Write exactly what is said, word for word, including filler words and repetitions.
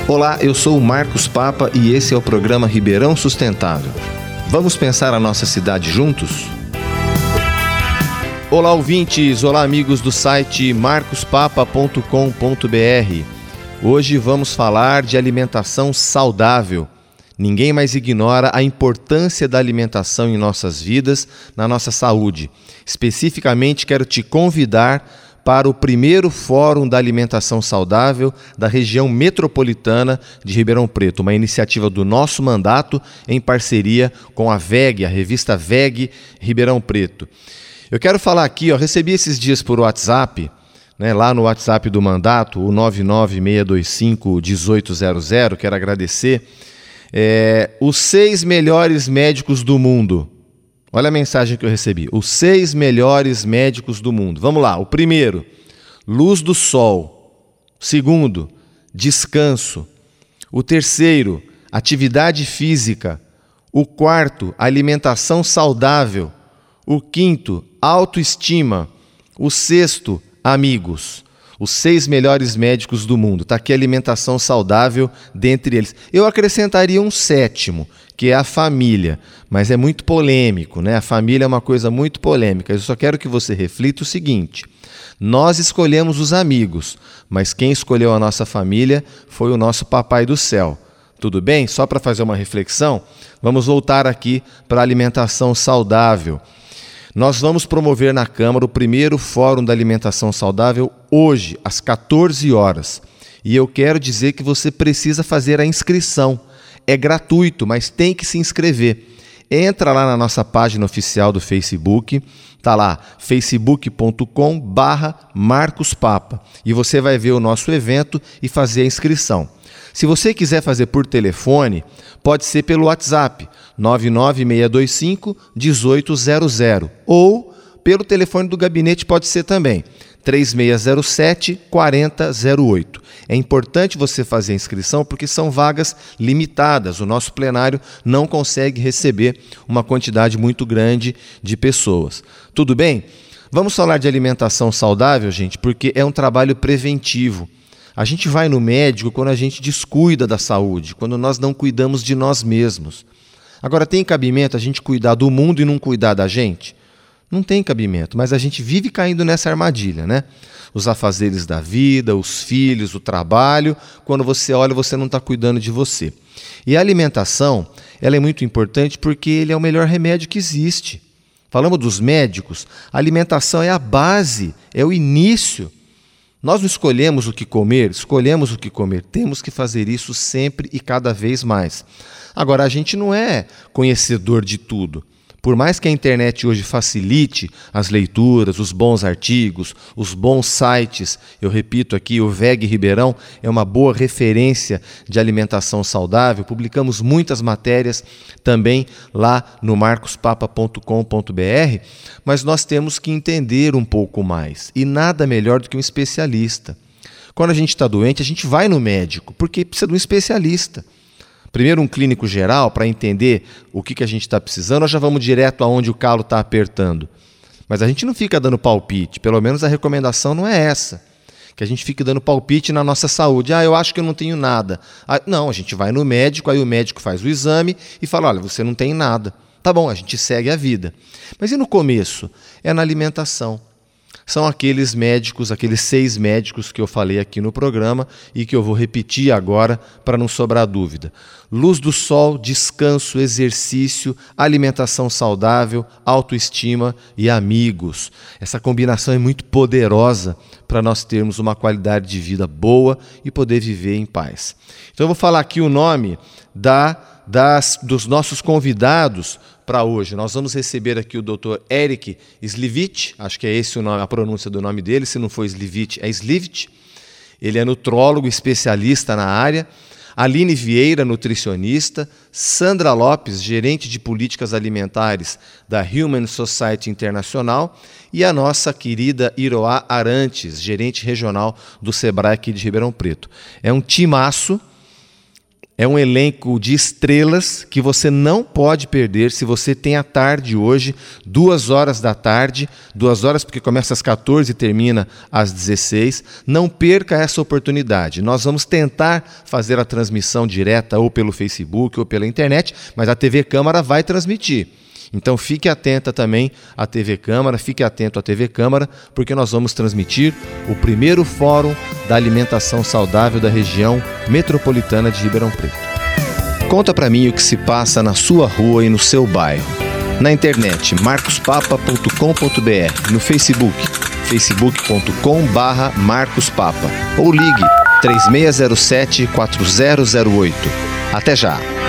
Olá, eu sou o Marcos Papa e esse é o programa Ribeirão Sustentável. Vamos pensar a nossa cidade juntos? Olá, ouvintes! Olá, amigos do site marcos papa ponto com ponto b r. Hoje vamos falar de alimentação saudável. Ninguém mais ignora a importância da alimentação em nossas vidas, na nossa saúde. Especificamente, quero te convidar para o primeiro Fórum da Alimentação Saudável da região metropolitana de Ribeirão Preto, uma iniciativa do nosso mandato em parceria com a V E G, a revista V E G Ribeirão Preto. Eu quero falar aqui, ó, recebi esses dias por WhatsApp, né, lá no WhatsApp do mandato, o nove nove seis dois cinco um oito zero zero, quero agradecer, é, os seis melhores médicos do mundo. Olha a mensagem que eu recebi. Os seis melhores médicos do mundo. Vamos lá. O primeiro, luz do sol. O segundo, descanso. O terceiro, atividade física. O quarto, alimentação saudável. O quinto, autoestima. O sexto, amigos. Os seis melhores médicos do mundo. Está aqui a alimentação saudável dentre eles. Eu acrescentaria um sétimo, que é a família. Mas é muito polêmico, né? A família é uma coisa muito polêmica. Eu só quero que você reflita o seguinte. Nós escolhemos os amigos, mas quem escolheu a nossa família foi o nosso Papai do Céu. Tudo bem? Só para fazer uma reflexão, vamos voltar aqui para a alimentação saudável. Nós vamos promover na Câmara o primeiro Fórum da Alimentação Saudável hoje, às quatorze horas. E eu quero dizer que você precisa fazer a inscrição. É gratuito, mas tem que se inscrever. Entra lá na nossa página oficial do Facebook, tá lá, facebook ponto com barra Marcos Papa. E você vai ver o nosso evento e fazer a inscrição. Se você quiser fazer por telefone, pode ser pelo WhatsApp, nove nove seis dois cinco um oito zero zero. Ou pelo telefone do gabinete pode ser também, três seis zero sete, quatro zero zero oito. É importante você fazer a inscrição porque são vagas limitadas. O nosso plenário não consegue receber uma quantidade muito grande de pessoas. Tudo bem? Vamos falar de alimentação saudável, gente, porque é um trabalho preventivo. A gente vai no médico quando a gente descuida da saúde, quando nós não cuidamos de nós mesmos. Agora, tem cabimento a gente cuidar do mundo e não cuidar da gente? Não tem cabimento, mas a gente vive caindo nessa armadilha, né? Os afazeres da vida, os filhos, o trabalho, quando você olha, você não está cuidando de você. E a alimentação, ela é muito importante porque ele é o melhor remédio que existe. Falamos dos médicos, a alimentação é a base, é o início. Nós não escolhemos o que comer, escolhemos o que comer. Temos que fazer isso sempre e cada vez mais. Agora, a gente não é conhecedor de tudo. Por mais que a internet hoje facilite as leituras, os bons artigos, os bons sites, eu repito aqui, o V E G Ribeirão é uma boa referência de alimentação saudável. Publicamos muitas matérias também lá no marcos papa ponto com ponto b r, mas nós temos que entender um pouco mais. E nada melhor do que um especialista. Quando a gente está doente, a gente vai no médico, porque precisa de um especialista. Primeiro um clínico geral para entender o que, que a gente está precisando, ou já vamos direto aonde o calo está apertando. Mas a gente não fica dando palpite, pelo menos a recomendação não é essa. Que a gente fique dando palpite na nossa saúde. Ah, eu acho que eu não tenho nada. Ah, não, a gente vai no médico, aí o médico faz o exame e fala, olha, você não tem nada. Tá bom, a gente segue a vida. Mas e no começo? É na alimentação. São aqueles médicos, aqueles seis médicos que eu falei aqui no programa e que eu vou repetir agora para não sobrar dúvida. Luz do sol, descanso, exercício, alimentação saudável, autoestima e amigos. Essa combinação é muito poderosa para nós termos uma qualidade de vida boa e poder viver em paz. Então eu vou falar aqui o nome da, das, dos nossos convidados para hoje. Nós vamos receber aqui o doutor Eric Slivit, acho que é esse o nome, a pronúncia do nome dele, se não for Slivit, é Slivit. Ele é nutrólogo, especialista na área. Aline Vieira, nutricionista. Sandra Lopes, gerente de políticas alimentares da Human Society Internacional. E a nossa querida Iroá Arantes, gerente regional do Sebrae aqui de Ribeirão Preto. É um timaço. É um elenco de estrelas que você não pode perder se você tem a tarde hoje, duas horas da tarde, duas horas porque começa às quatorze e termina às dezesseis. Não perca essa oportunidade. Nós vamos tentar fazer a transmissão direta ou pelo Facebook ou pela internet, mas a T V Câmara vai transmitir. Então fique atenta também à T V Câmara, fique atento à T V Câmara, porque nós vamos transmitir o primeiro Fórum da Alimentação Saudável da região metropolitana de Ribeirão Preto. Conta para mim o que se passa na sua rua e no seu bairro. Na internet, marcos papa ponto com ponto b r, no Facebook, facebook ponto com barra marcos papa, ou ligue três seis zero sete, quatro zero zero oito. Até já!